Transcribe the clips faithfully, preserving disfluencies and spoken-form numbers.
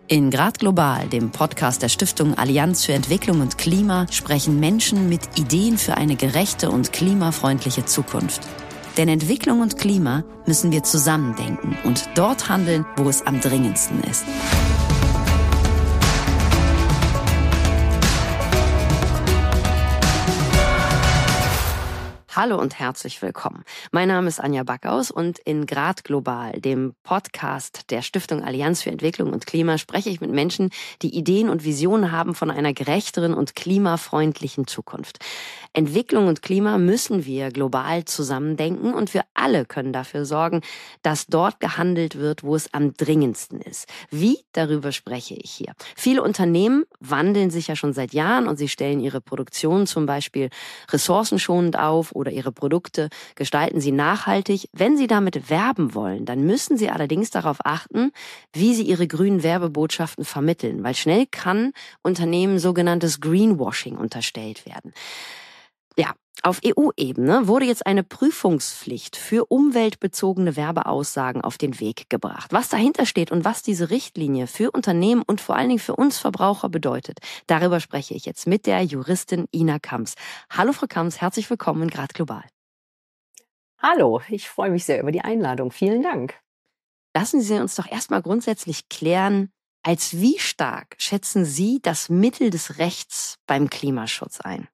In Grad Global, dem Podcast der Stiftung Allianz für Entwicklung und Klima, sprechen Menschen mit Ideen für eine gerechte und klimafreundliche Zukunft. Denn Entwicklung und Klima müssen wir zusammen denken und dort handeln, wo es am dringendsten ist. Hallo und herzlich willkommen. Mein Name ist Anja Backhaus und in Grad Global, dem Podcast der Stiftung Allianz für Entwicklung und Klima, spreche ich mit Menschen, die Ideen und Visionen haben von einer gerechteren und klimafreundlichen Zukunft. Entwicklung und Klima müssen wir global zusammendenken und wir alle können dafür sorgen, dass dort gehandelt wird, wo es am dringendsten ist. Wie? Darüber spreche ich hier. Viele Unternehmen wandeln sich ja schon seit Jahren und sie stellen ihre Produktion zum Beispiel ressourcenschonend auf oder ihre Produkte gestalten sie nachhaltig. Wenn sie damit werben wollen, dann müssen sie allerdings darauf achten, wie sie ihre grünen Werbebotschaften vermitteln, weil schnell kann Unternehmen sogenanntes Greenwashing unterstellt werden. Ja, auf E U-Ebene wurde jetzt eine Prüfungspflicht für umweltbezogene Werbeaussagen auf den Weg gebracht. Was dahinter steht und was diese Richtlinie für Unternehmen und vor allen Dingen für uns Verbraucher bedeutet, darüber spreche ich jetzt mit der Juristin Ina Kamps. Hallo Frau Kamps, herzlich willkommen in Grad Global. Hallo, ich freue mich sehr über die Einladung. Vielen Dank. Lassen Sie uns doch erstmal grundsätzlich klären, als wie stark schätzen Sie das Mittel des Rechts beim Klimaschutz ein?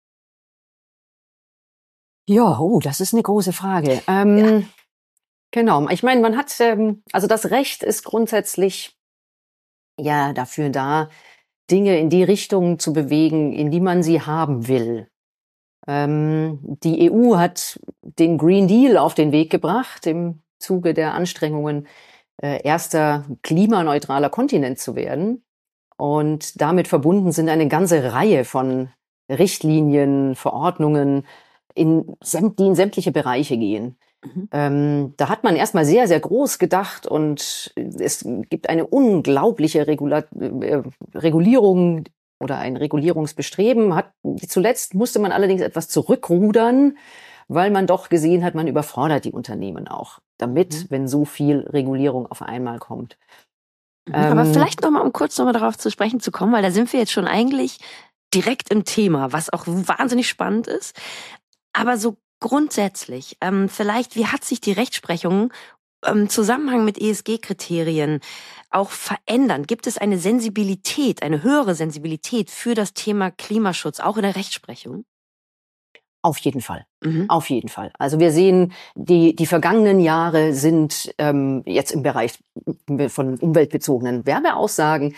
Ja, oh, das ist eine große Frage. Ähm, ja. Genau, ich meine, man hat, ähm, also das Recht ist grundsätzlich ja dafür da, Dinge in die Richtung zu bewegen, in die man sie haben will. Ähm, die E U hat den Green Deal auf den Weg gebracht im Zuge der Anstrengungen, äh, erster klimaneutraler Kontinent zu werden. Und damit verbunden sind eine ganze Reihe von Richtlinien, Verordnungen, in sämt, die in sämtliche Bereiche gehen. Mhm. Ähm, da hat man erstmal sehr, sehr groß gedacht und es gibt eine unglaubliche Regula- äh, Regulierung oder ein Regulierungsbestreben. Hat, zuletzt musste man allerdings etwas zurückrudern, weil man doch gesehen hat, man überfordert die Unternehmen auch damit, mhm. wenn so viel Regulierung auf einmal kommt. Mhm. Ähm, Aber vielleicht nochmal, um kurz nochmal darauf zu sprechen zu kommen, weil da sind wir jetzt schon eigentlich direkt im Thema, was auch wahnsinnig spannend ist. Aber so grundsätzlich, ähm, vielleicht, wie hat sich die Rechtsprechung im Zusammenhang mit E S G-Kriterien auch verändern? Gibt es eine Sensibilität, eine höhere Sensibilität für das Thema Klimaschutz, auch in der Rechtsprechung? Auf jeden Fall, mhm. auf jeden Fall. Also wir sehen, die die vergangenen Jahre sind ähm, jetzt im Bereich von umweltbezogenen Werbeaussagen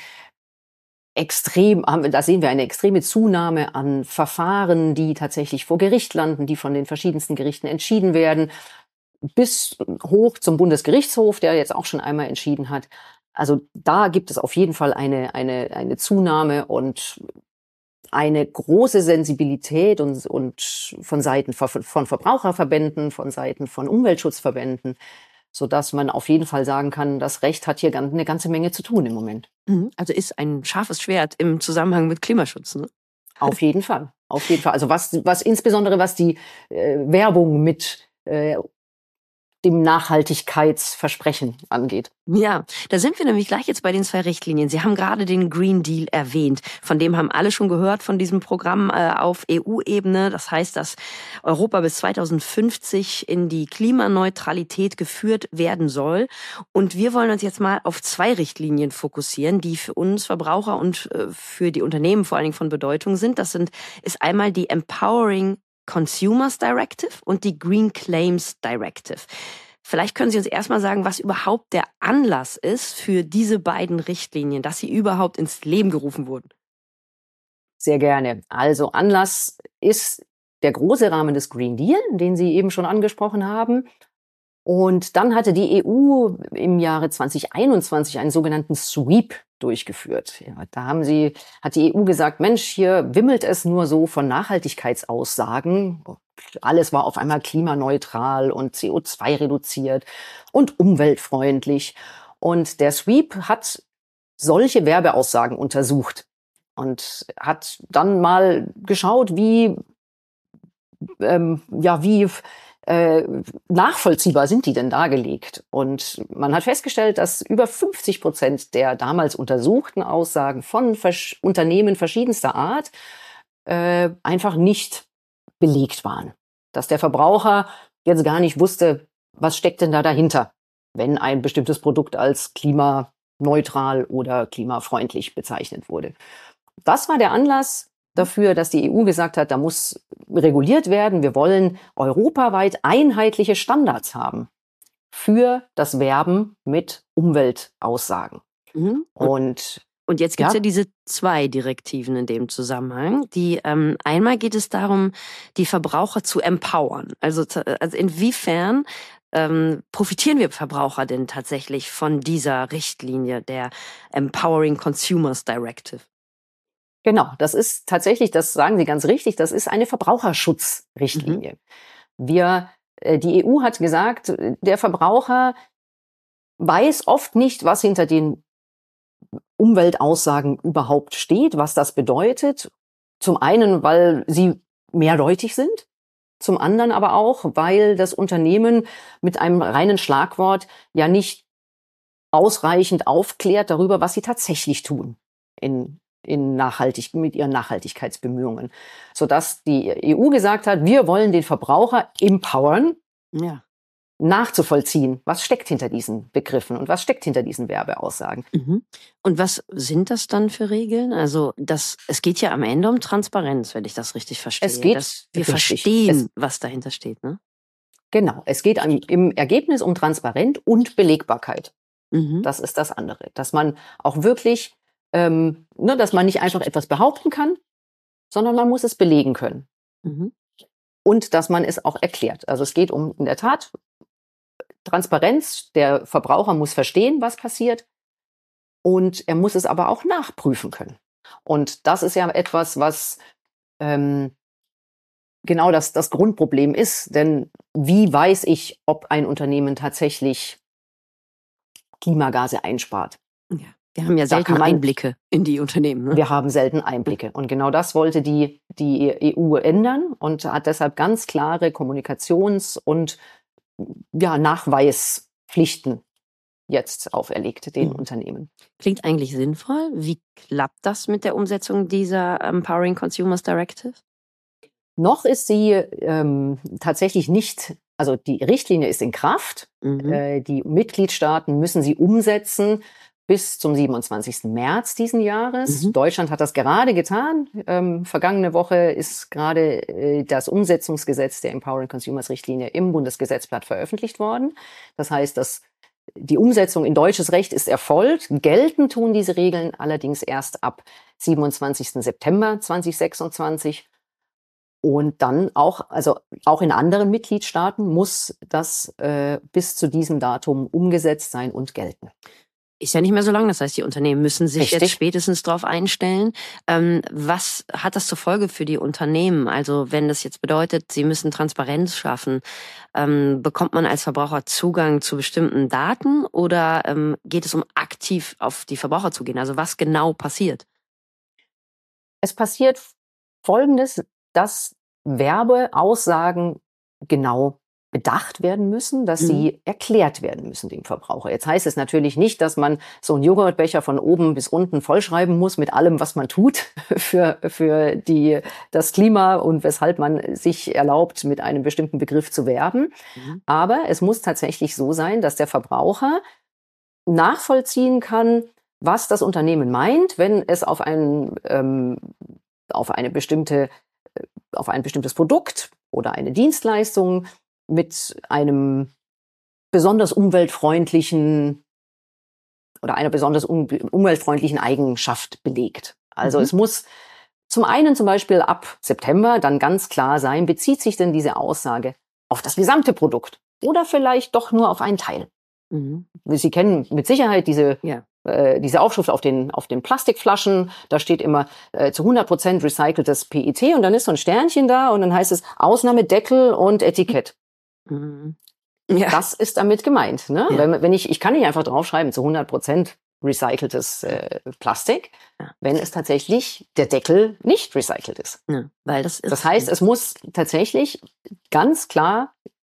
extrem, da sehen wir eine extreme Zunahme an Verfahren, die tatsächlich vor Gericht landen, die von den verschiedensten Gerichten entschieden werden, bis hoch zum Bundesgerichtshof, der jetzt auch schon einmal entschieden hat. Also da gibt es auf jeden Fall eine eine eine Zunahme und eine große Sensibilität und und von Seiten von, von Verbraucherverbänden, von Seiten von Umweltschutzverbänden, so dass man auf jeden Fall sagen kann, das Recht hat hier eine ganze Menge zu tun im Moment. Also ist ein scharfes Schwert im Zusammenhang mit Klimaschutz, ne? Auf jeden Fall, auf jeden Fall. Also was, was insbesondere was die äh, Werbung mit äh, dem Nachhaltigkeitsversprechen angeht. Ja, da sind wir nämlich gleich jetzt bei den zwei Richtlinien. Sie haben gerade den Green Deal erwähnt. Von dem haben alle schon gehört, von diesem Programm äh, auf E U-Ebene. Das heißt, dass Europa bis zweitausendfünfzig in die Klimaneutralität geführt werden soll. Und wir wollen uns jetzt mal auf zwei Richtlinien fokussieren, die für uns Verbraucher und äh, für die Unternehmen vor allen Dingen von Bedeutung sind. Das sind ist einmal die Empowering Consumers Directive und die Green Claims Directive. Vielleicht können Sie uns erstmal sagen, was überhaupt der Anlass ist für diese beiden Richtlinien, dass sie überhaupt ins Leben gerufen wurden. Sehr gerne. Also Anlass ist der große Rahmen des Green Deal, den Sie eben schon angesprochen haben. Und dann hatte die E U im Jahre zweitausendeinundzwanzig einen sogenannten Sweep durchgeführt. Ja, da haben sie, hat die E U gesagt, Mensch, hier wimmelt es nur so von Nachhaltigkeitsaussagen. Alles war auf einmal klimaneutral und C O zwei reduziert und umweltfreundlich. Und der Sweep hat solche Werbeaussagen untersucht und hat dann mal geschaut, wie, ähm, ja, wie äh, nachvollziehbar sind die denn dargelegt? Und man hat festgestellt, dass über fünfzig Prozent der damals untersuchten Aussagen von Versch- Unternehmen verschiedenster Art äh, einfach nicht belegt waren. Dass der Verbraucher jetzt gar nicht wusste, was steckt denn da dahinter, wenn ein bestimmtes Produkt als klimaneutral oder klimafreundlich bezeichnet wurde. Das war der Anlass dafür, dass die E U gesagt hat, da muss reguliert werden. Wir wollen europaweit einheitliche Standards haben für das Werben mit Umweltaussagen. Mhm. Und, Und, und jetzt gibt es ja. ja. ja diese zwei Direktiven in dem Zusammenhang. Die ähm, einmal geht es darum, die Verbraucher zu empowern. Also, also inwiefern ähm, profitieren wir Verbraucher denn tatsächlich von dieser Richtlinie der Empowering Consumers Directive? Genau, das ist tatsächlich, das sagen Sie ganz richtig, das ist eine Verbraucherschutzrichtlinie. Mhm. Wir, äh, die E U hat gesagt, der Verbraucher weiß oft nicht, was hinter den Umweltaussagen überhaupt steht, was das bedeutet. Zum einen, weil sie mehrdeutig sind, zum anderen aber auch, weil das Unternehmen mit einem reinen Schlagwort ja nicht ausreichend aufklärt darüber, was sie tatsächlich tun in in nachhaltig, mit ihren Nachhaltigkeitsbemühungen. Sodass die E U gesagt hat, wir wollen den Verbraucher empowern, ja. nachzuvollziehen, was steckt hinter diesen Begriffen und was steckt hinter diesen Werbeaussagen. Mhm. Und was sind das dann für Regeln? Also das, es geht ja am Ende um Transparenz, wenn ich das richtig verstehe. Es geht, dass wir richtig. verstehen, es, was dahinter steht, ne? Genau, es geht am, im Ergebnis um Transparenz und Belegbarkeit. Mhm. Das ist das andere. Dass man auch wirklich Ähm, ne, dass man nicht einfach etwas behaupten kann, sondern man muss es belegen können. Mhm. Und dass man es auch erklärt. Also es geht um in der Tat Transparenz. Der Verbraucher muss verstehen, was passiert. Und er muss es aber auch nachprüfen können. Und das ist ja etwas, was ähm, genau das, das Grundproblem ist. Denn wie weiß ich, ob ein Unternehmen tatsächlich Klimagase einspart? Ja. Wir haben ja selten Einblicke in die Unternehmen. Ne? Wir haben selten Einblicke. Und genau das wollte die, die E U ändern und hat deshalb ganz klare Kommunikations- und ja, Nachweispflichten jetzt auferlegt den mhm. Unternehmen. Klingt eigentlich sinnvoll. Wie klappt das mit der Umsetzung dieser Empowering Consumers Directive? Noch ist sie ähm, tatsächlich nicht, also die Richtlinie ist in Kraft. Mhm. Äh, die Mitgliedstaaten müssen sie umsetzen bis zum siebenundzwanzigsten März diesen Jahres. Mhm. Deutschland hat das gerade getan. Ähm, vergangene Woche ist gerade äh, das Umsetzungsgesetz der Empowering Consumers Richtlinie im Bundesgesetzblatt veröffentlicht worden. Das heißt, dass die Umsetzung in deutsches Recht ist erfolgt. Gelten tun diese Regeln allerdings erst ab siebenundzwanzigsten September zweitausendsechsundzwanzig. Und dann auch, also auch in anderen Mitgliedstaaten muss das äh, bis zu diesem Datum umgesetzt sein und gelten. Ist ja nicht mehr so lang, das heißt, die Unternehmen müssen sich Richtig. jetzt spätestens darauf einstellen. Ähm, was hat das zur Folge für die Unternehmen? Also wenn das jetzt bedeutet, sie müssen Transparenz schaffen, ähm, bekommt man als Verbraucher Zugang zu bestimmten Daten oder ähm, geht es um aktiv auf die Verbraucher zu gehen? Also was genau passiert? Es passiert Folgendes, dass Werbeaussagen genau bedacht werden müssen, dass mhm. sie erklärt werden müssen dem Verbraucher. Jetzt heißt es natürlich nicht, dass man so einen Joghurtbecher von oben bis unten vollschreiben muss mit allem, was man tut für, für die, das Klima und weshalb man sich erlaubt, mit einem bestimmten Begriff zu werben. Mhm. Aber es muss tatsächlich so sein, dass der Verbraucher nachvollziehen kann, was das Unternehmen meint, wenn es auf ein, ähm, auf eine bestimmte, auf ein bestimmtes Produkt oder eine Dienstleistung mit einem besonders umweltfreundlichen oder einer besonders um, umweltfreundlichen Eigenschaft belegt. Also mhm. es muss zum einen zum Beispiel ab September dann ganz klar sein, bezieht sich denn diese Aussage auf das gesamte Produkt oder vielleicht doch nur auf einen Teil. Mhm. Sie kennen mit Sicherheit diese, ja. äh, diese Aufschrift auf den, auf den Plastikflaschen. Da steht immer äh, zu hundert Prozent recyceltes P E T und dann ist so ein Sternchen da und dann heißt es Ausnahme Deckel und Etikett. Mhm. Ja. Das ist damit gemeint. Ne? Ja. Wenn, wenn ich, ich kann nicht einfach draufschreiben, zu hundert Prozent recyceltes äh, Plastik, ja. wenn es tatsächlich der Deckel nicht recycelt ist. Ja, weil das ist. Das heißt, es muss tatsächlich ganz klar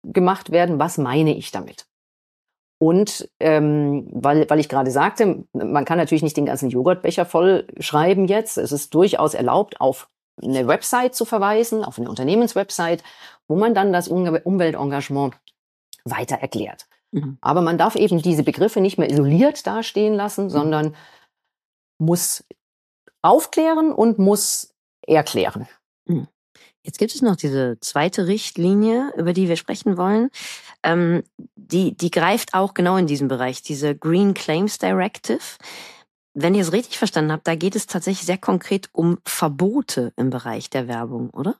gemacht werden, was meine ich damit? Und ähm, weil, weil ich gerade sagte, man kann natürlich nicht den ganzen Joghurtbecher voll schreiben jetzt. Es ist durchaus erlaubt, auf eine Website zu verweisen, auf eine Unternehmenswebsite, wo man dann das Umweltengagement weiter erklärt. Mhm. Aber man darf eben diese Begriffe nicht mehr isoliert dastehen lassen, mhm. sondern muss aufklären und muss erklären. Mhm. Jetzt gibt es noch diese zweite Richtlinie, über die wir sprechen wollen. Ähm, die, die greift auch genau in diesem Bereich, diese Green Claims Directive. Wenn ich es richtig verstanden habe, da geht es tatsächlich sehr konkret um Verbote im Bereich der Werbung, oder?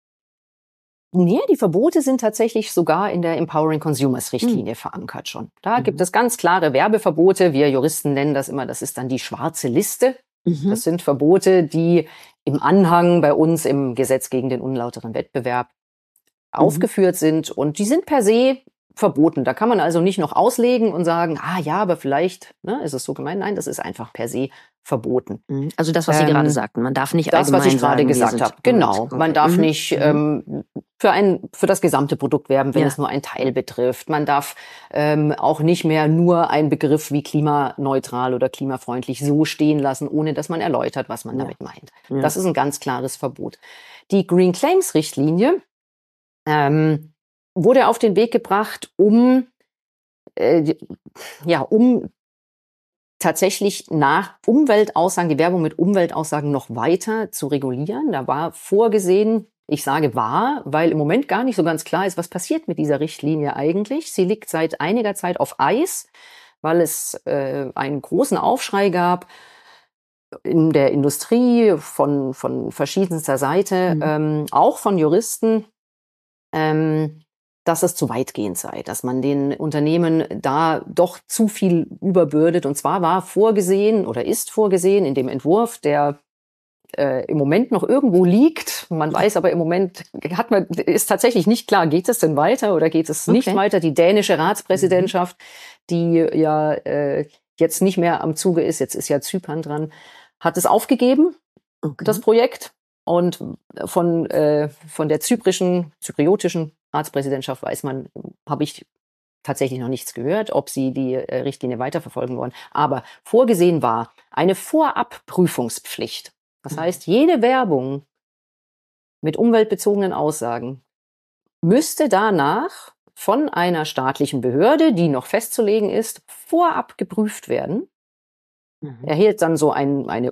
Nee, die Verbote sind tatsächlich sogar in der Empowering Consumers Richtlinie hm. verankert schon. Da mhm. gibt es ganz klare Werbeverbote. Wir Juristen nennen das immer, das ist dann die schwarze Liste. Mhm. Das sind Verbote, die im Anhang bei uns im Gesetz gegen den unlauteren Wettbewerb mhm. aufgeführt sind. Und die sind per se verboten. Da kann man also nicht noch auslegen und sagen, ah ja, aber vielleicht ne, ist es so gemeint. Nein, das ist einfach per se verboten. Also das, was Sie ähm, gerade sagten, man darf nicht das, allgemein was ich gerade sagen, gesagt habe. Genau, man darf mhm. nicht ähm, für ein für das gesamte Produkt werben, wenn ja. es nur einen Teil betrifft. Man darf ähm, auch nicht mehr nur einen Begriff wie klimaneutral oder klimafreundlich so stehen lassen, ohne dass man erläutert, was man ja. damit meint. Ja. Das ist ein ganz klares Verbot. Die Green Claims Richtlinie ähm, wurde auf den Weg gebracht, um äh, ja um tatsächlich nach Umweltaussagen, die Werbung mit Umweltaussagen noch weiter zu regulieren. Da war vorgesehen, ich sage war, weil im Moment gar nicht so ganz klar ist, was passiert mit dieser Richtlinie eigentlich. Sie liegt seit einiger Zeit auf Eis, weil es äh, einen großen Aufschrei gab in der Industrie von, von verschiedenster Seite, mhm. ähm, auch von Juristen, ähm, dass es zu weitgehend sei, dass man den Unternehmen da doch zu viel überbürdet. Und zwar war vorgesehen oder ist vorgesehen in dem Entwurf, der äh, im Moment noch irgendwo liegt. Man weiß aber im Moment, hat man, ist tatsächlich nicht klar, geht es denn weiter oder geht es nicht okay. weiter? Die dänische Ratspräsidentschaft, die ja äh, jetzt nicht mehr am Zuge ist, jetzt ist ja Zypern dran, hat es aufgegeben, okay. das Projekt. Und von, äh, von der zyprischen, zypriotischen Ratspräsidentschaft weiß man, habe ich tatsächlich noch nichts gehört, ob sie die äh, Richtlinie weiterverfolgen wollen. Aber vorgesehen war eine Vorabprüfungspflicht. Das heißt, jede Werbung mit umweltbezogenen Aussagen müsste danach von einer staatlichen Behörde, die noch festzulegen ist, vorab geprüft werden. Mhm. Erhielt dann so ein, eine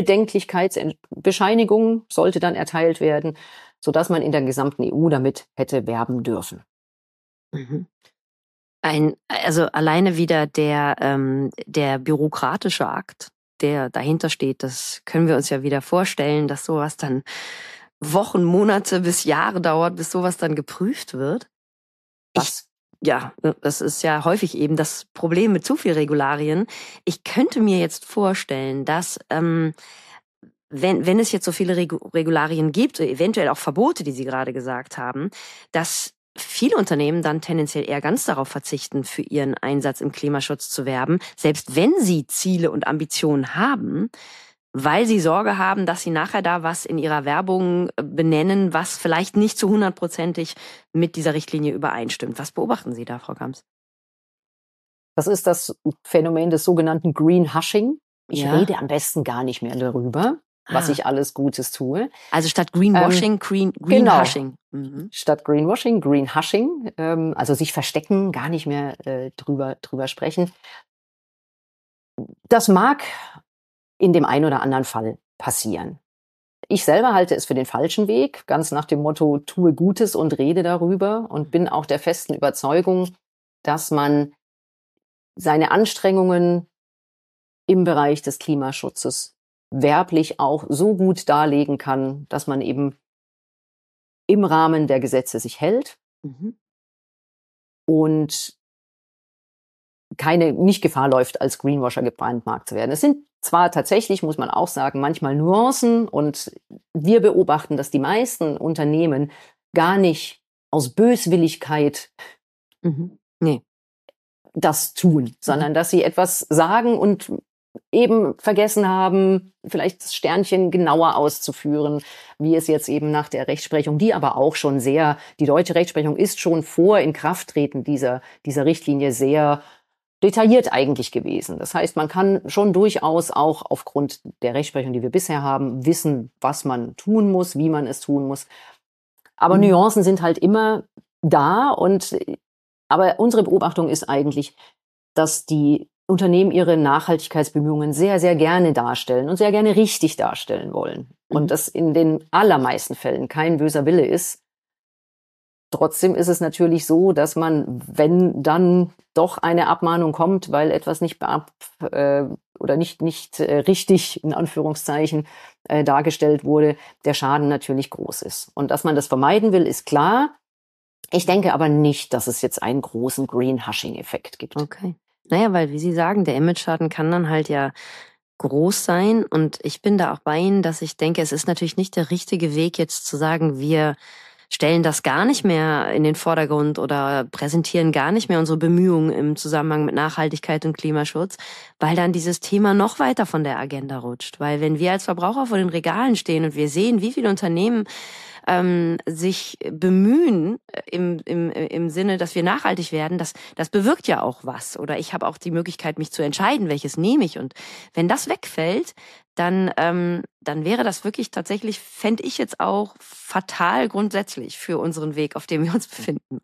Unbedenklichkeitsbescheinigung, sollte dann erteilt werden, sodass man in der gesamten E U damit hätte werben dürfen. Mhm. Ein, also alleine wieder der, ähm, der bürokratische Akt, der dahinter steht, das können wir uns ja wieder vorstellen, dass sowas dann Wochen, Monate bis Jahre dauert, bis sowas dann geprüft wird. Ich, ja, das ist ja häufig eben das Problem mit zu viel Regularien. Ich könnte mir jetzt vorstellen, dass ähm, wenn, wenn es jetzt so viele Regularien gibt, eventuell auch Verbote, die Sie gerade gesagt haben, dass viele Unternehmen dann tendenziell eher ganz darauf verzichten, für ihren Einsatz im Klimaschutz zu werben, selbst wenn sie Ziele und Ambitionen haben, weil sie Sorge haben, dass sie nachher da was in ihrer Werbung benennen, was vielleicht nicht zu hundertprozentig mit dieser Richtlinie übereinstimmt. Was beobachten Sie da, Frau Gams? Das ist das Phänomen des sogenannten Greenwashing. Ich ja. rede am besten gar nicht mehr darüber, was ah. ich alles Gutes tue. Also statt Greenwashing, ähm, Green, Greenwashing. Genau. Mhm. Statt Greenwashing, Greenwashing. Ähm, also sich verstecken, gar nicht mehr äh, drüber, drüber sprechen. Das mag in dem einen oder anderen Fall passieren. Ich selber halte es für den falschen Weg, ganz nach dem Motto, tue Gutes und rede darüber und bin auch der festen Überzeugung, dass man seine Anstrengungen im Bereich des Klimaschutzes werblich auch so gut darlegen kann, dass man eben im Rahmen der Gesetze sich hält mhm. und keine, nicht Gefahr läuft, als Greenwasher gebrandmarkt zu werden. Es sind zwar tatsächlich, muss man auch sagen, manchmal Nuancen und wir beobachten, dass die meisten Unternehmen gar nicht aus Böswilligkeit mhm. nee. das tun, sondern mhm. dass sie etwas sagen und eben vergessen haben, vielleicht das Sternchen genauer auszuführen, wie es jetzt eben nach der Rechtsprechung, die aber auch schon sehr, die deutsche Rechtsprechung ist schon vor Inkrafttreten dieser, dieser Richtlinie sehr detailliert eigentlich gewesen. Das heißt, man kann schon durchaus auch aufgrund der Rechtsprechung, die wir bisher haben, wissen, was man tun muss, wie man es tun muss. Aber mhm. Nuancen sind halt immer da. Und aber unsere Beobachtung ist eigentlich, dass die Unternehmen ihre Nachhaltigkeitsbemühungen sehr, sehr gerne darstellen und sehr gerne richtig darstellen wollen. Mhm. Und das in den allermeisten Fällen kein böser Wille ist. Trotzdem ist es natürlich so, dass man, wenn dann doch eine Abmahnung kommt, weil etwas nicht beab, äh, oder nicht nicht äh, richtig in Anführungszeichen äh, dargestellt wurde, der Schaden natürlich groß ist. Und dass man das vermeiden will, ist klar. Ich denke aber nicht, dass es jetzt einen großen Greenwashing-Effekt gibt. Okay. Naja, weil wie Sie sagen, der Image-Schaden kann dann halt ja groß sein. Und ich bin da auch bei Ihnen, dass ich denke, es ist natürlich nicht der richtige Weg, jetzt zu sagen, wir stellen das gar nicht mehr in den Vordergrund oder präsentieren gar nicht mehr unsere Bemühungen im Zusammenhang mit Nachhaltigkeit und Klimaschutz, weil dann dieses Thema noch weiter von der Agenda rutscht. Weil wenn wir als Verbraucher vor den Regalen stehen und wir sehen, wie viele Unternehmen ähm, sich bemühen im, im, im Sinne, dass wir nachhaltig werden, das, das bewirkt ja auch was. Oder ich habe auch die Möglichkeit, mich zu entscheiden, welches nehme ich. Und wenn das wegfällt, dann, ähm, dann wäre das wirklich tatsächlich, fände ich jetzt auch fatal grundsätzlich für unseren Weg, auf dem wir uns befinden.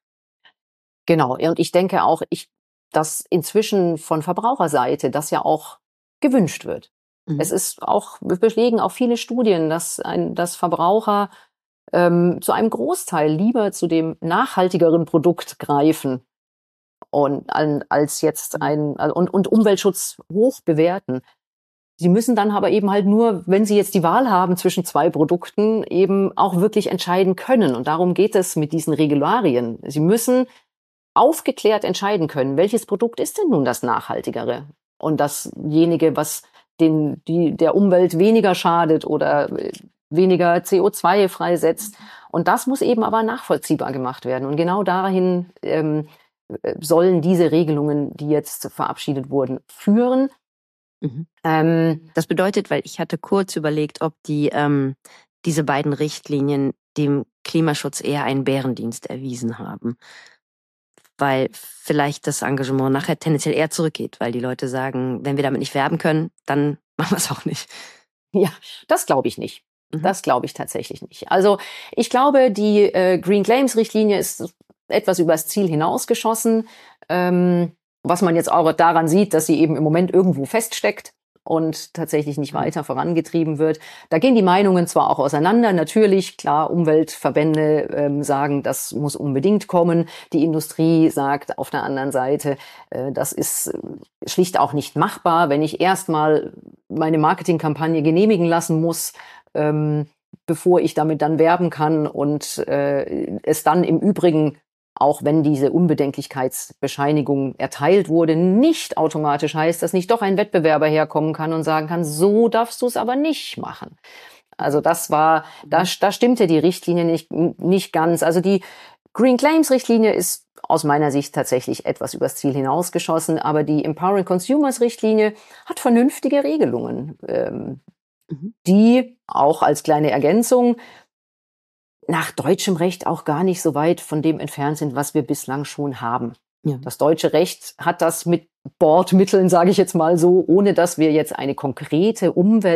Genau, und ich denke auch, ich, dass inzwischen von Verbraucherseite das ja auch gewünscht wird. Mhm. Es ist auch, wir belegen auch viele Studien, dass, ein, dass Verbraucher ähm, zu einem Großteil lieber zu dem nachhaltigeren Produkt greifen und als jetzt ein und, und Umweltschutz hoch bewerten. Sie müssen dann aber eben halt nur, wenn Sie jetzt die Wahl haben zwischen zwei Produkten, eben auch wirklich entscheiden können. Und darum geht es mit diesen Regularien. Sie müssen aufgeklärt entscheiden können, welches Produkt ist denn nun das Nachhaltigere? Und dasjenige, was den, die, der Umwelt weniger schadet oder weniger C O zwei freisetzt. Und das muss eben aber nachvollziehbar gemacht werden. Und genau dahin ähm, sollen diese Regelungen, die jetzt verabschiedet wurden, führen. Mhm. Ähm, das bedeutet, weil ich hatte kurz überlegt, ob die ähm, diese beiden Richtlinien dem Klimaschutz eher einen Bärendienst erwiesen haben, weil vielleicht das Engagement nachher tendenziell eher zurückgeht, weil die Leute sagen, wenn wir damit nicht werben können, dann machen wir es auch nicht. Ja, das glaube ich nicht. Mhm. Das glaube ich tatsächlich nicht. Also ich glaube, die äh, Green Claims Richtlinie ist etwas übers Ziel hinausgeschossen. Ähm, Was man jetzt auch daran sieht, dass sie eben im Moment irgendwo feststeckt und tatsächlich nicht weiter vorangetrieben wird. Da gehen die Meinungen zwar auch auseinander. Natürlich, klar, Umweltverbände ähm, sagen, das muss unbedingt kommen. Die Industrie sagt auf der anderen Seite, äh, das ist schlicht auch nicht machbar, wenn ich erstmal meine Marketingkampagne genehmigen lassen muss, ähm, bevor ich damit dann werben kann und äh, es dann im Übrigen, auch wenn diese Unbedenklichkeitsbescheinigung erteilt wurde, nicht automatisch heißt, dass nicht doch ein Wettbewerber herkommen kann und sagen kann, so darfst du es aber nicht machen. Also das war, da, da stimmte die Richtlinie nicht, nicht ganz. Also die Green Claims Richtlinie ist aus meiner Sicht tatsächlich etwas übers Ziel hinausgeschossen, aber die Empowering Consumers Richtlinie hat vernünftige Regelungen, ähm, mhm. die auch als kleine Ergänzung nach deutschem Recht auch gar nicht so weit von dem entfernt sind, was wir bislang schon haben. Ja. Das deutsche Recht hat das mit Bordmitteln, sage ich jetzt mal so, ohne dass wir jetzt eine konkrete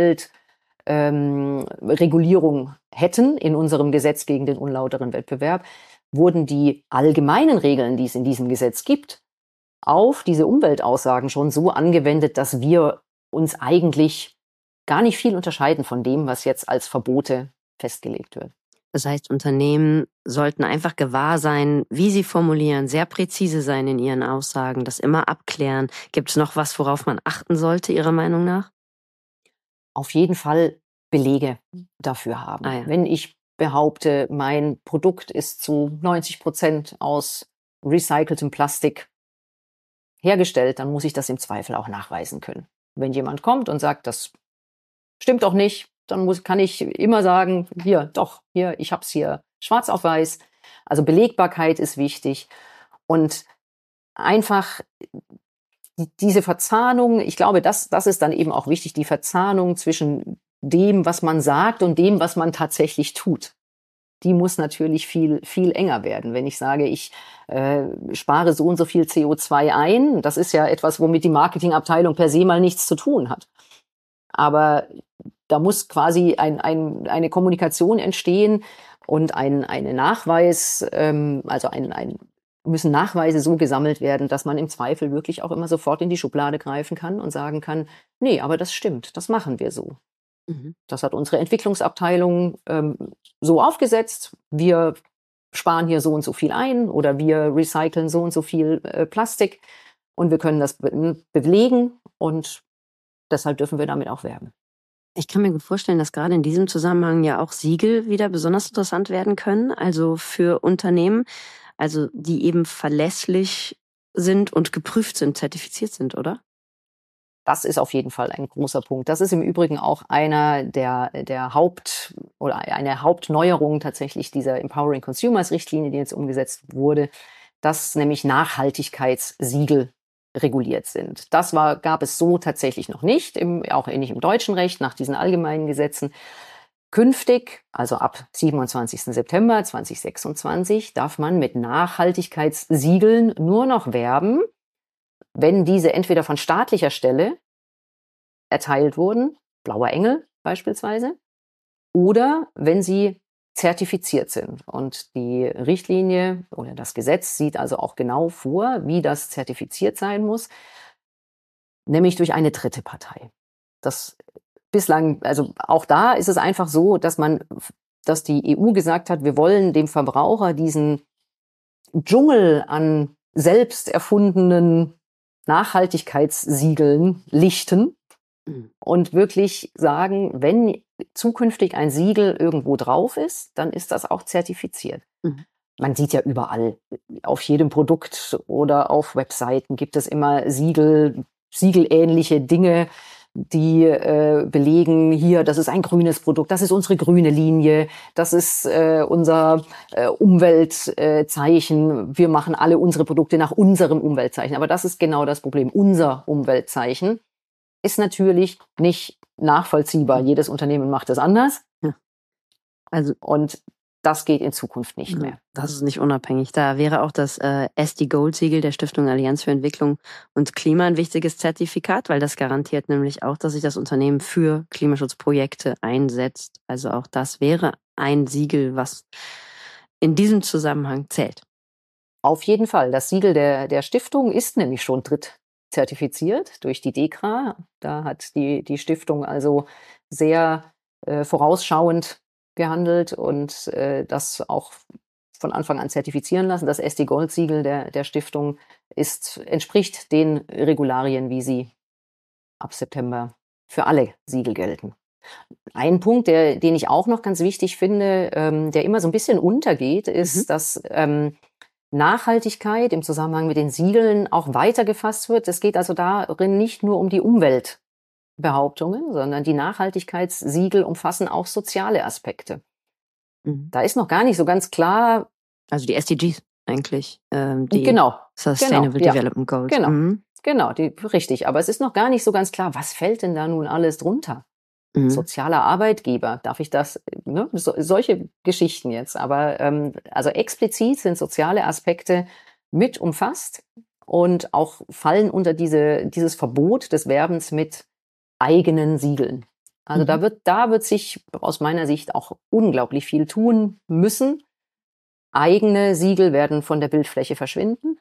Umweltregulierung ähm, hätten in unserem Gesetz gegen den unlauteren Wettbewerb, wurden die allgemeinen Regeln, die es in diesem Gesetz gibt, auf diese Umweltaussagen schon so angewendet, dass wir uns eigentlich gar nicht viel unterscheiden von dem, was jetzt als Verbote festgelegt wird. Das heißt, Unternehmen sollten einfach gewahr sein, wie sie formulieren, sehr präzise sein in ihren Aussagen, das immer abklären. Gibt es noch was, worauf man achten sollte, Ihrer Meinung nach? Auf jeden Fall Belege dafür haben. Ah ja. Wenn ich behaupte, mein Produkt ist zu neunzig Prozent aus recyceltem Plastik hergestellt, dann muss ich das im Zweifel auch nachweisen können. Wenn jemand kommt und sagt, das stimmt doch nicht, dann muss, kann ich immer sagen, hier, doch, hier, ich hab's hier schwarz auf weiß. Also Belegbarkeit ist wichtig und einfach die, diese Verzahnung, ich glaube, das, das ist dann eben auch wichtig, die Verzahnung zwischen dem, was man sagt und dem, was man tatsächlich tut. Die muss natürlich viel, viel enger werden. Wenn ich sage, ich äh, spare so und so viel C O zwei ein, das ist ja etwas, womit die Marketingabteilung per se mal nichts zu tun hat. Aber da muss quasi ein, ein, eine Kommunikation entstehen und ein eine Nachweis, ähm, also ein, ein, müssen Nachweise so gesammelt werden, dass man im Zweifel wirklich auch immer sofort in die Schublade greifen kann und sagen kann, nee, aber das stimmt, das machen wir so. Mhm. Das hat unsere Entwicklungsabteilung ähm, so aufgesetzt. Wir sparen hier so und so viel ein oder wir recyceln so und so viel äh, Plastik und wir können das be- belegen und deshalb dürfen wir damit auch werben. Ich kann mir gut vorstellen, dass gerade in diesem Zusammenhang ja auch Siegel wieder besonders interessant werden können, also für Unternehmen, also die eben verlässlich sind und geprüft sind, zertifiziert sind, oder? Das ist auf jeden Fall ein großer Punkt. Das ist im Übrigen auch einer der, der Haupt- oder eine Hauptneuerung tatsächlich dieser Empowering Consumers Richtlinie, die jetzt umgesetzt wurde, dass nämlich Nachhaltigkeitssiegel reguliert sind. Das war, gab es so tatsächlich noch nicht, im, auch nicht im deutschen Recht, nach diesen allgemeinen Gesetzen. Künftig, also ab siebenundzwanzigsten September zweitausendsechsundzwanzig, darf man mit Nachhaltigkeitssiegeln nur noch werben, wenn diese entweder von staatlicher Stelle erteilt wurden, Blauer Engel beispielsweise, oder wenn sie zertifiziert sind. Und die Richtlinie oder das Gesetz sieht also auch genau vor, wie das zertifiziert sein muss, nämlich durch eine dritte Partei. Das bislang, also auch da ist es einfach so, dass man, dass die E U gesagt hat, wir wollen dem Verbraucher diesen Dschungel an selbst erfundenen Nachhaltigkeitssiegeln lichten und wirklich sagen, wenn zukünftig ein Siegel irgendwo drauf ist, dann ist das auch zertifiziert. Mhm. Man sieht ja überall, auf jedem Produkt oder auf Webseiten gibt es immer Siegel, siegelähnliche Dinge, die äh, belegen, hier, das ist ein grünes Produkt, das ist unsere grüne Linie, das ist äh, unser äh, Umweltzeichen. Äh, Wir machen alle unsere Produkte nach unserem Umweltzeichen. Aber das ist genau das Problem. Unser Umweltzeichen ist natürlich nicht nachvollziehbar. Jedes Unternehmen macht das anders. Ja. Also, und das geht in Zukunft nicht ja, mehr. Das ist nicht unabhängig. Da wäre auch das äh, S D Gold-Siegel der Stiftung Allianz für Entwicklung und Klima ein wichtiges Zertifikat, weil das garantiert nämlich auch, dass sich das Unternehmen für Klimaschutzprojekte einsetzt. Also auch das wäre ein Siegel, was in diesem Zusammenhang zählt. Auf jeden Fall. Das Siegel der, der Stiftung ist nämlich schon drittzertifiziert durch die DEKRA. Da hat die, die Stiftung also sehr äh, vorausschauend gehandelt und äh, das auch von Anfang an zertifizieren lassen. Das S D Gold-Siegel der, der Stiftung ist, entspricht den Regularien, wie sie ab September für alle Siegel gelten. Ein Punkt, der, den ich auch noch ganz wichtig finde, ähm, der immer so ein bisschen untergeht, ist, mhm. dass ähm, Nachhaltigkeit im Zusammenhang mit den Siegeln auch weiter gefasst wird. Es geht also darin nicht nur um die Umweltbehauptungen, sondern die Nachhaltigkeitssiegel umfassen auch soziale Aspekte. Mhm. Da ist noch gar nicht so ganz klar. Also die S D Gs eigentlich. Ähm, die genau. Sustainable genau, Development ja. Goals. Genau, mhm. genau, die, richtig. Aber es ist noch gar nicht so ganz klar, was fällt denn da nun alles drunter? Mhm. Sozialer Arbeitgeber, darf ich das, ne? So, solche Geschichten jetzt. Aber ähm, also explizit sind soziale Aspekte mit umfasst und auch fallen unter diese, dieses Verbot des Werbens mit eigenen Siegeln. Also mhm. da wird, da wird sich aus meiner Sicht auch unglaublich viel tun müssen. Eigene Siegel werden von der Bildfläche verschwinden.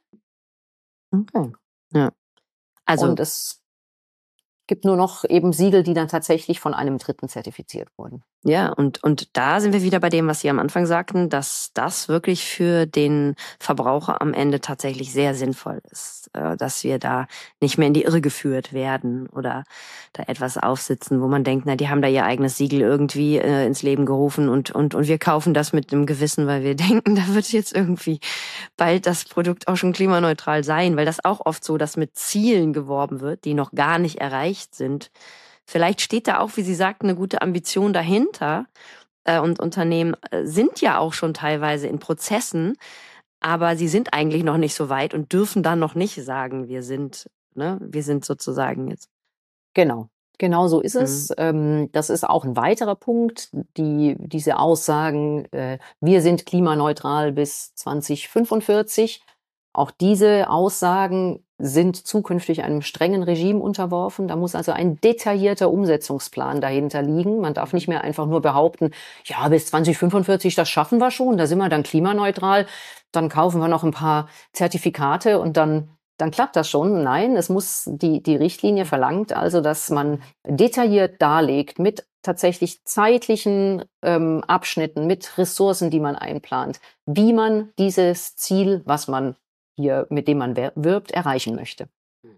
Okay. Ja. Also und es gibt nur noch eben Siegel, die dann tatsächlich von einem Dritten zertifiziert wurden. Ja, und, und da sind wir wieder bei dem, was Sie am Anfang sagten, dass das wirklich für den Verbraucher am Ende tatsächlich sehr sinnvoll ist, dass wir da nicht mehr in die Irre geführt werden oder da etwas aufsitzen, wo man denkt, na, die haben da ihr eigenes Siegel irgendwie äh, ins Leben gerufen und, und, und wir kaufen das mit einem Gewissen, weil wir denken, da wird jetzt irgendwie bald das Produkt auch schon klimaneutral sein, weil das auch oft so, dass mit Zielen geworben wird, die noch gar nicht erreicht sind. Vielleicht steht da auch, wie Sie sagten, eine gute Ambition dahinter. Äh, und Unternehmen sind ja auch schon teilweise in Prozessen, aber sie sind eigentlich noch nicht so weit und dürfen dann noch nicht sagen, wir sind ne? Wir sind sozusagen jetzt. Genau. Genau so ist Mhm. es. Ähm, das ist auch ein weiterer Punkt, die diese Aussagen, äh, wir sind klimaneutral bis zwanzig fünfundvierzig. Auch diese Aussagen sind zukünftig einem strengen Regime unterworfen. Da muss also ein detaillierter Umsetzungsplan dahinter liegen. Man darf nicht mehr einfach nur behaupten, ja, bis zwanzig fünfundvierzig, das schaffen wir schon, da sind wir dann klimaneutral, dann kaufen wir noch ein paar Zertifikate und dann dann klappt das schon. Nein, es muss die, die Richtlinie verlangt also, dass man detailliert darlegt mit tatsächlich zeitlichen ähm, Abschnitten, mit Ressourcen, die man einplant, wie man dieses Ziel, was man hier, mit dem man wirbt, erreichen möchte.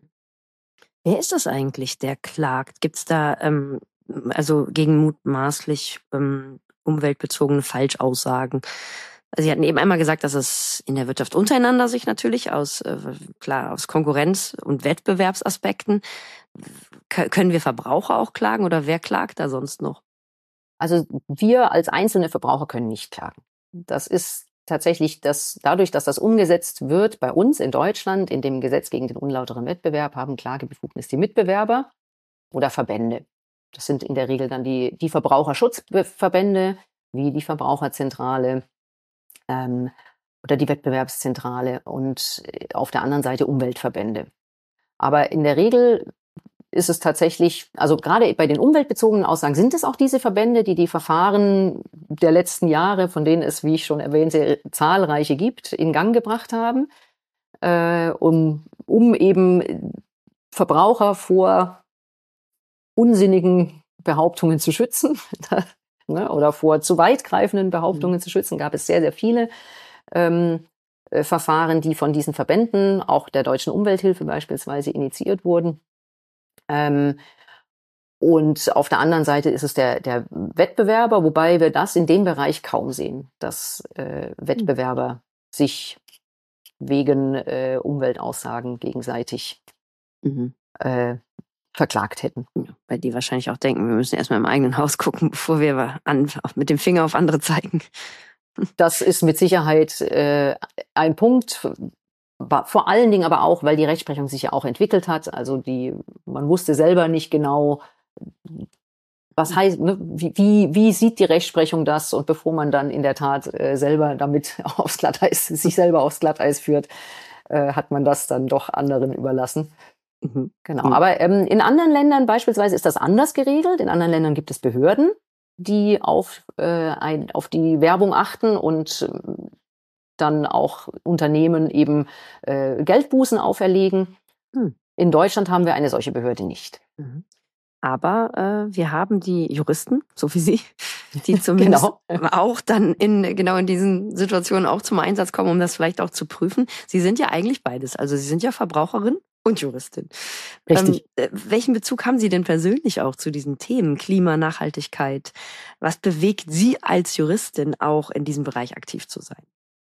Wer ist das eigentlich, der klagt? Gibt es da ähm, also gegen mutmaßlich ähm, umweltbezogene Falschaussagen? Also Sie hatten eben einmal gesagt, dass es in der Wirtschaft untereinander sich natürlich aus, äh, klar, aus Konkurrenz- und Wettbewerbsaspekten, K- können wir Verbraucher auch klagen oder wer klagt da sonst noch? Also wir als einzelne Verbraucher können nicht klagen. Das ist tatsächlich das, dadurch, dass das umgesetzt wird bei uns in Deutschland, in dem Gesetz gegen den unlauteren Wettbewerb, haben Klagebefugnis die Mitbewerber oder Verbände. Das sind in der Regel dann die, die Verbraucherschutzverbände, wie die Verbraucherzentrale, ähm, oder die Wettbewerbszentrale und auf der anderen Seite Umweltverbände. Aber in der Regel ist es tatsächlich, also gerade bei den umweltbezogenen Aussagen sind es auch diese Verbände, die die Verfahren der letzten Jahre, von denen es, wie ich schon erwähnte, zahlreiche gibt, in Gang gebracht haben, äh, um, um eben Verbraucher vor unsinnigen Behauptungen zu schützen ne, oder vor zu weitgreifenden Behauptungen mhm. zu schützen, gab es sehr, sehr viele ähm, äh, Verfahren, die von diesen Verbänden, auch der Deutschen Umwelthilfe beispielsweise, initiiert wurden. Ähm, und auf der anderen Seite ist es der, der Wettbewerber, wobei wir das in dem Bereich kaum sehen, dass äh, Wettbewerber mhm. sich wegen äh, Umweltaussagen gegenseitig mhm. äh, verklagt hätten. Ja, weil die wahrscheinlich auch denken, wir müssen erstmal im eigenen Haus gucken, bevor wir an, mit dem Finger auf andere zeigen. Das ist mit Sicherheit äh, ein Punkt, vor allen Dingen aber auch, weil die Rechtsprechung sich ja auch entwickelt hat. Also die, man wusste selber nicht genau, was heißt, ne, wie, wie, wie sieht die Rechtsprechung das? Und bevor man dann in der Tat äh, selber damit aufs Glatteis, sich selber aufs Glatteis führt, äh, hat man das dann doch anderen überlassen. Mhm. Genau. Mhm. Aber ähm, in anderen Ländern beispielsweise ist das anders geregelt. In anderen Ländern gibt es Behörden, die auf, äh, ein, auf die Werbung achten und äh, dann auch Unternehmen eben äh, Geldbußen auferlegen. Mhm. In Deutschland haben wir eine solche Behörde nicht. Mhm. Aber äh, wir haben die Juristen, so wie Sie, die zumindest genau. auch dann in genau in diesen Situationen auch zum Einsatz kommen, um das vielleicht auch zu prüfen. Sie sind ja eigentlich beides. Also Sie sind ja Verbraucherin und Juristin. Richtig. Ähm, welchen Bezug haben Sie denn persönlich auch zu diesen Themen Klima, Nachhaltigkeit? Was bewegt Sie als Juristin auch in diesem Bereich aktiv zu sein?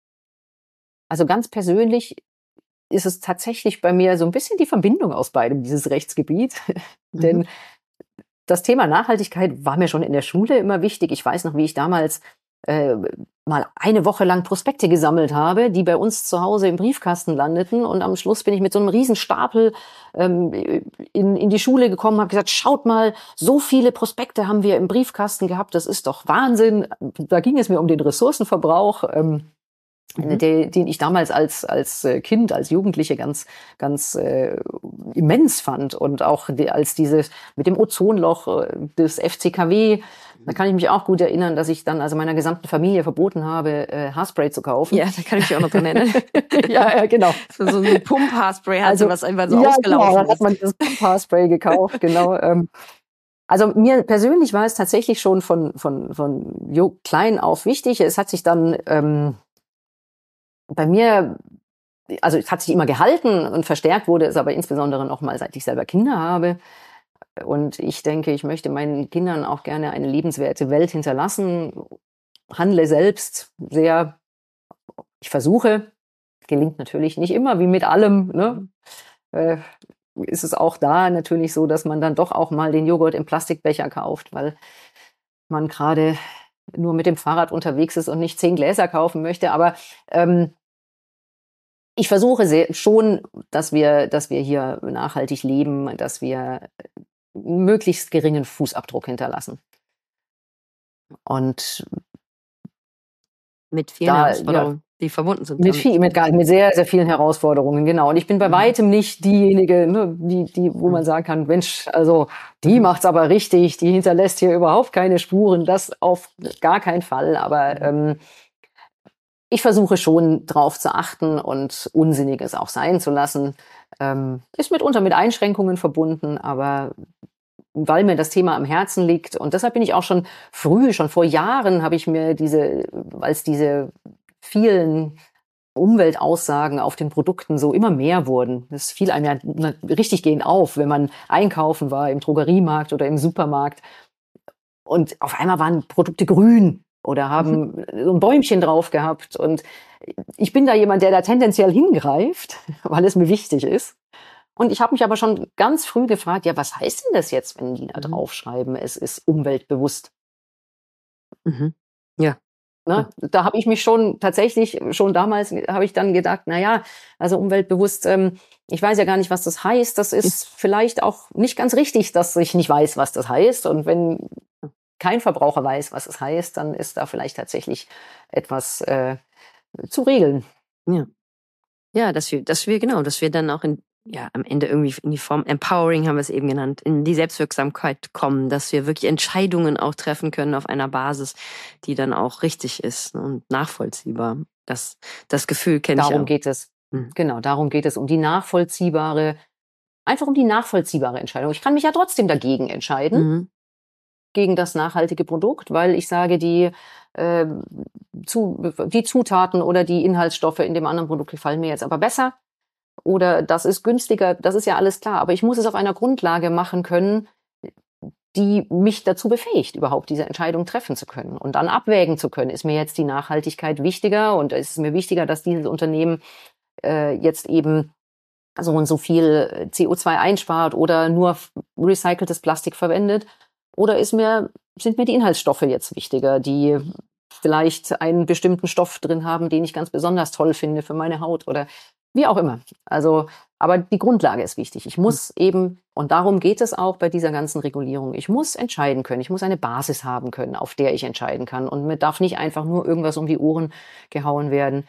Also ganz persönlich ist es tatsächlich bei mir so ein bisschen die Verbindung aus beidem, dieses Rechtsgebiet. Mhm. Denn das Thema Nachhaltigkeit war mir schon in der Schule immer wichtig. Ich weiß noch, wie ich damals äh, mal eine Woche lang Prospekte gesammelt habe, die bei uns zu Hause im Briefkasten landeten. Und am Schluss bin ich mit so einem Riesenstapel ähm, in, in die Schule gekommen, habe gesagt, schaut mal, so viele Prospekte haben wir im Briefkasten gehabt, das ist doch Wahnsinn. Da ging es mir um den Ressourcenverbrauch. Ähm, Mhm. Den, den ich damals als als Kind, als Jugendliche ganz ganz äh, immens fand und auch die, als dieses mit dem Ozonloch des F C K W, da kann ich mich auch gut erinnern, dass ich dann also meiner gesamten Familie verboten habe, äh, Haarspray zu kaufen. Ja, da kann ich mich auch noch dran erinnern. ja, ja, genau. So, so ein Pump-Haarspray hatte, also, was einfach so ja, ausgelaufen genau, ist. dann hat man das Pump-Haarspray gekauft, genau. Ähm, Also mir persönlich war es tatsächlich schon von von von jo, klein auf wichtig. Es hat sich dann ähm, bei mir, also es hat sich immer gehalten und verstärkt wurde es aber insbesondere noch mal, seit ich selber Kinder habe. Und ich denke, ich möchte meinen Kindern auch gerne eine lebenswerte Welt hinterlassen, handle selbst sehr, ich versuche, gelingt natürlich nicht immer, wie mit allem, ne? Äh, ist es auch da natürlich so, dass man dann doch auch mal den Joghurt im Plastikbecher kauft, weil man gerade nur mit dem Fahrrad unterwegs ist und nicht zehn Gläser kaufen möchte. Aber ähm, ich versuche sehr, schon, dass wir, dass wir hier nachhaltig leben, dass wir möglichst geringen Fußabdruck hinterlassen. Und mit vielen da, Herausforderungen, ja, die verbunden sind. Mit, viel, mit, mit sehr, sehr vielen Herausforderungen, genau. Und ich bin bei mhm. weitem nicht diejenige, ne, die, die, wo mhm. man sagen kann, Mensch, also die mhm. macht's aber richtig, die hinterlässt hier überhaupt keine Spuren, das auf gar keinen Fall. Aber ähm, ich versuche schon drauf zu achten und Unsinniges auch sein zu lassen. Ähm, ist mitunter mit Einschränkungen verbunden, aber weil mir das Thema am Herzen liegt. Und deshalb bin ich auch schon früh, schon vor Jahren habe ich mir diese, als diese vielen Umweltaussagen auf den Produkten so immer mehr wurden. Das fiel einem ja richtig gehend auf, wenn man einkaufen war im Drogeriemarkt oder im Supermarkt. Und auf einmal waren Produkte grün oder haben mhm. so ein Bäumchen drauf gehabt. Und ich bin da jemand, der da tendenziell hingreift, weil es mir wichtig ist. Und ich habe mich aber schon ganz früh gefragt, ja, was heißt denn das jetzt, wenn die da mhm. draufschreiben, es ist umweltbewusst? Mhm. Ja. Ne? Ja. Da habe ich mich schon tatsächlich, schon damals habe ich dann gedacht, na ja, also umweltbewusst, ähm, ich weiß ja gar nicht, was das heißt. Das ist vielleicht auch nicht ganz richtig, dass ich nicht weiß, was das heißt. Und wenn kein Verbraucher weiß, was es heißt, dann ist da vielleicht tatsächlich etwas äh, zu regeln. Ja, ja, dass wir, dass wir genau, dass wir dann auch in ja, am Ende irgendwie in die Form Empowering haben wir es eben genannt, in die Selbstwirksamkeit kommen, dass wir wirklich Entscheidungen auch treffen können auf einer Basis, die dann auch richtig ist und nachvollziehbar. Das, das Gefühl kenne ich auch. Darum geht es. Mhm. Genau, darum geht es, um die nachvollziehbare, einfach um die nachvollziehbare Entscheidung. Ich kann mich ja trotzdem dagegen entscheiden, mhm. gegen das nachhaltige Produkt, weil ich sage, die, äh, zu, die Zutaten oder die Inhaltsstoffe in dem anderen Produkt gefallen mir jetzt aber besser. Oder das ist günstiger, das ist ja alles klar. Aber ich muss es auf einer Grundlage machen können, die mich dazu befähigt, überhaupt diese Entscheidung treffen zu können und dann abwägen zu können. Ist mir jetzt die Nachhaltigkeit wichtiger und ist es mir wichtiger, dass dieses Unternehmen äh, jetzt eben so und so viel C O zwei einspart oder nur recyceltes Plastik verwendet? Oder ist mir, sind mir die Inhaltsstoffe jetzt wichtiger, die vielleicht einen bestimmten Stoff drin haben, den ich ganz besonders toll finde für meine Haut oder wie auch immer. Also, aber die Grundlage ist wichtig. Ich muss eben, und darum geht es auch bei dieser ganzen Regulierung, ich muss entscheiden können. Ich muss eine Basis haben können, auf der ich entscheiden kann. Und mir darf nicht einfach nur irgendwas um die Ohren gehauen werden,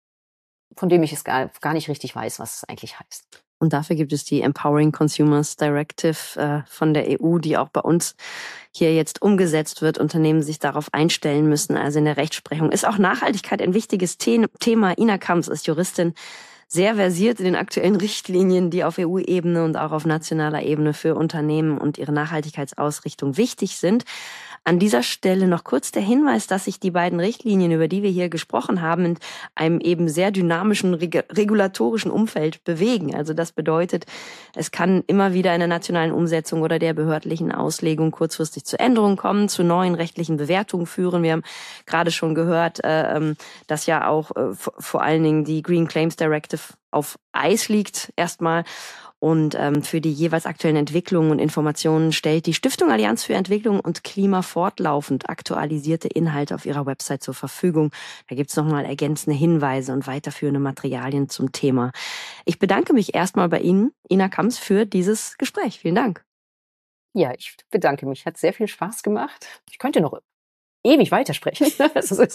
von dem ich es gar, gar nicht richtig weiß, was es eigentlich heißt. Und dafür gibt es die Empowering Consumers Directive äh, von der E U, die auch bei uns hier jetzt umgesetzt wird. Unternehmen sich darauf einstellen müssen. Also in der Rechtsprechung ist auch Nachhaltigkeit ein wichtiges The- Thema. Ina Kamps ist Juristin, sehr versiert in den aktuellen Richtlinien, die auf E U-Ebene und auch auf nationaler Ebene für Unternehmen und ihre Nachhaltigkeitsausrichtung wichtig sind. An dieser Stelle noch kurz der Hinweis, dass sich die beiden Richtlinien, über die wir hier gesprochen haben, in einem eben sehr dynamischen reg- regulatorischen Umfeld bewegen. Also das bedeutet, es kann immer wieder in der nationalen Umsetzung oder der behördlichen Auslegung kurzfristig zu Änderungen kommen, zu neuen rechtlichen Bewertungen führen. Wir haben gerade schon gehört, äh, dass ja auch äh, vor allen Dingen die Green Claims Directive auf Eis liegt erstmal. Und ähm, für die jeweils aktuellen Entwicklungen und Informationen stellt die Stiftung Allianz für Entwicklung und Klima fortlaufend aktualisierte Inhalte auf ihrer Website zur Verfügung. Da gibt's nochmal ergänzende Hinweise und weiterführende Materialien zum Thema. Ich bedanke mich erstmal bei Ihnen, Ina Kamps, für dieses Gespräch. Vielen Dank. Ja, ich bedanke mich. Hat sehr viel Spaß gemacht. Ich könnte noch ewig weitersprechen. Das ist,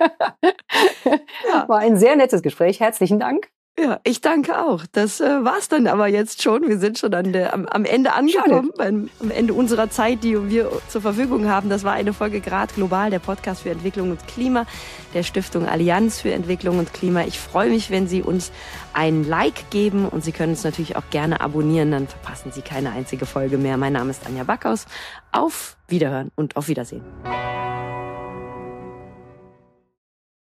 ja. War ein sehr nettes Gespräch. Herzlichen Dank. Ja, ich danke auch. Das äh, war's dann aber jetzt schon. Wir sind schon an der, am, am Ende angekommen, beim, am Ende unserer Zeit, die wir zur Verfügung haben. Das war eine Folge Grad Global, der Podcast für Entwicklung und Klima der Stiftung Allianz für Entwicklung und Klima. Ich freue mich, wenn Sie uns ein Like geben und Sie können uns natürlich auch gerne abonnieren, dann verpassen Sie keine einzige Folge mehr. Mein Name ist Anja Backhaus. Auf Wiederhören und auf Wiedersehen.